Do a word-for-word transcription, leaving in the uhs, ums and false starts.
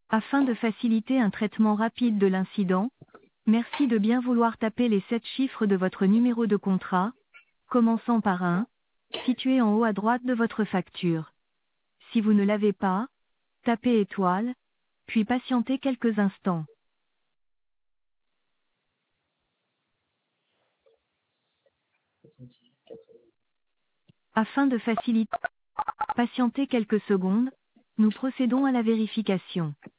Afin de faciliter un traitement rapide de l'incident, merci de bien vouloir taper les sept chiffres de votre numéro de contrat, commençant par un, situé en haut à droite de votre facture. Si vous ne l'avez pas, tapez étoile, puis patientez quelques instants. Afin de faciliter, patienter quelques secondes, nous procédons à la vérification.